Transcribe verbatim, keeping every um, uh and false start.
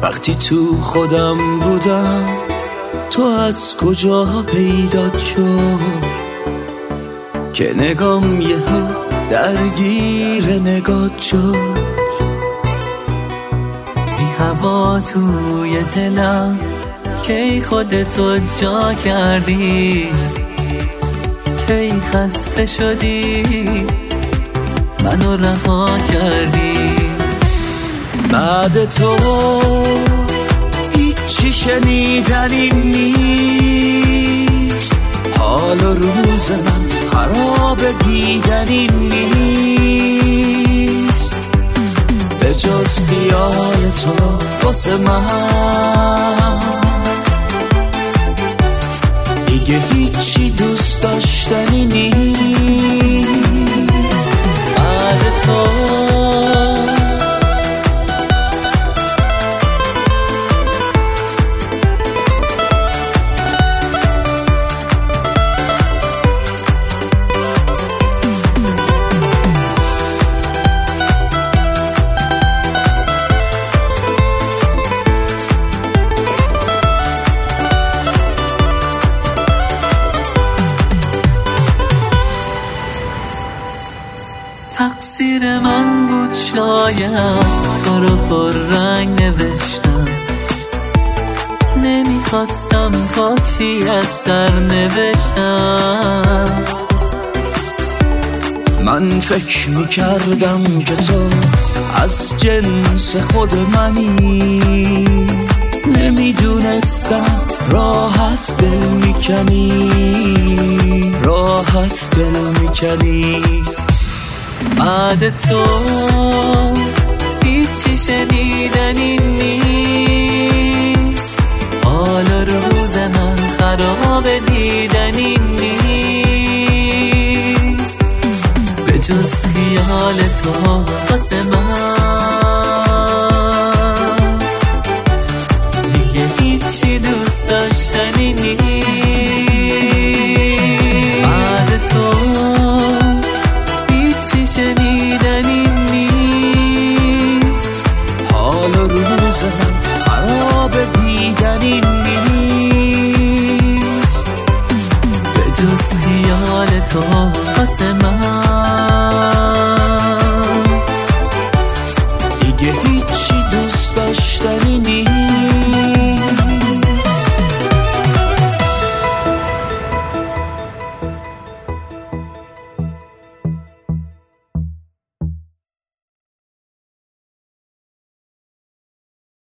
وقتی تو خودم بودم تو از کجا پیدا شد که نگام یهو درگیر نگات شد. بی هوا توی دلم کی خودتو جا کردی، کی خسته شدی منو رها کردی. بعد تو هیچی شنیدنی نیست، حال و روز من خراب دیدنی نیست. به جز خیال تو واسه من دیگه هیچی دوست داشتنی نیست. بعد تو تقصیر من بود شاید تو رو پر رنگ نوشتم، نمیخواستم پاچی از سر نوشتم. من فکر میکردم که تو از جنس خود منی، نمیدونستم راحت دل میکنی، راحت دل میکنی. بعد تو هیچی شنیدنی نیست، حال روز من خراب دیدنی نیست. به جز خیال تو واسه من